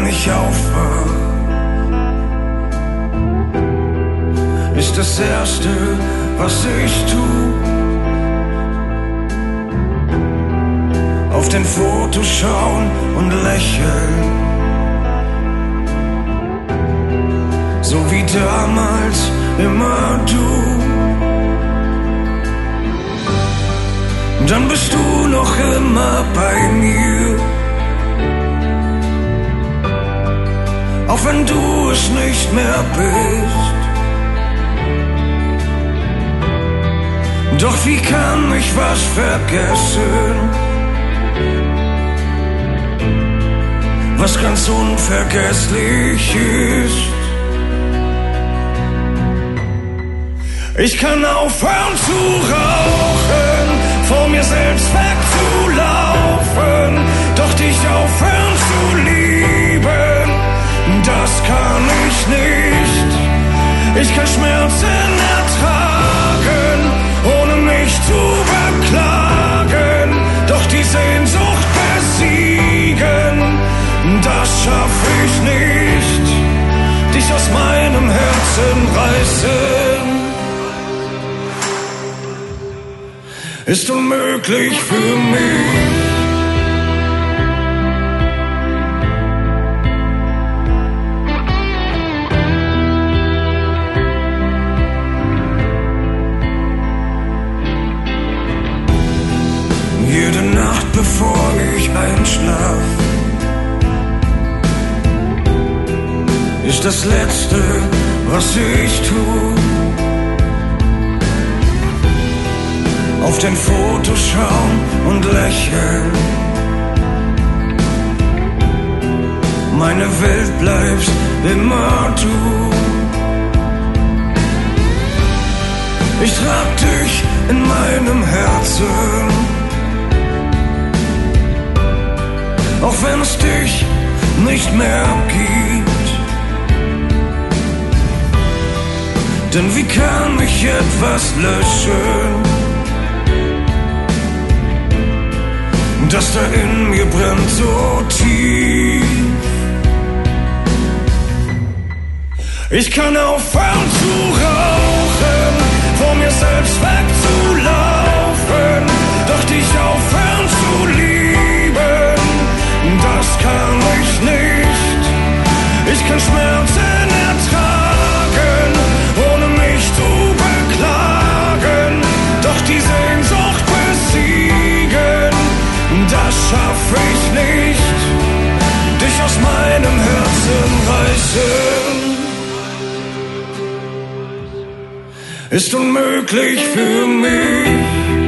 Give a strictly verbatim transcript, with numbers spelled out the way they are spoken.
ich aufwach, ist das Erste, was ich tu, auf den Fotos schauen und lächeln, so wie damals immer du. Dann bist du noch immer bei mir, auch wenn du es nicht mehr bist. Doch wie kann ich was vergessen, was ganz unvergesslich ist? Ich kann aufhören zu rauchen, vor mir selbst wegzulaufen, doch dich aufhören zu lieben, das kann ich nicht. Ich kann Schmerzen ertragen, ohne mich zu beklagen, doch die Sehnsucht besiegen, das schaff ich nicht. Dich aus meinem Herzen reißen ist unmöglich für mich. Jede Nacht, bevor ich einschlaf, ist das Letzte, was ich tu, auf den Fotos schauen und lächeln. Meine Welt bleibst immer du. Ich trag dich in meinem Herzen, auch wenn es dich nicht mehr gibt. Denn wie kann ich etwas löschen, das da in mir brennt so tief? Ich kann aufhören zu rauchen, vor mir selbst wegzulaufen, doch dich aufhören zu lieben, das kann ich nicht. Ich kann Schmerzen ertragen, ohne mich zu beklagen, doch die Sehnsucht besiegen, das schaff ich nicht. Dich aus meinem Herzen reißen ist unmöglich für mich.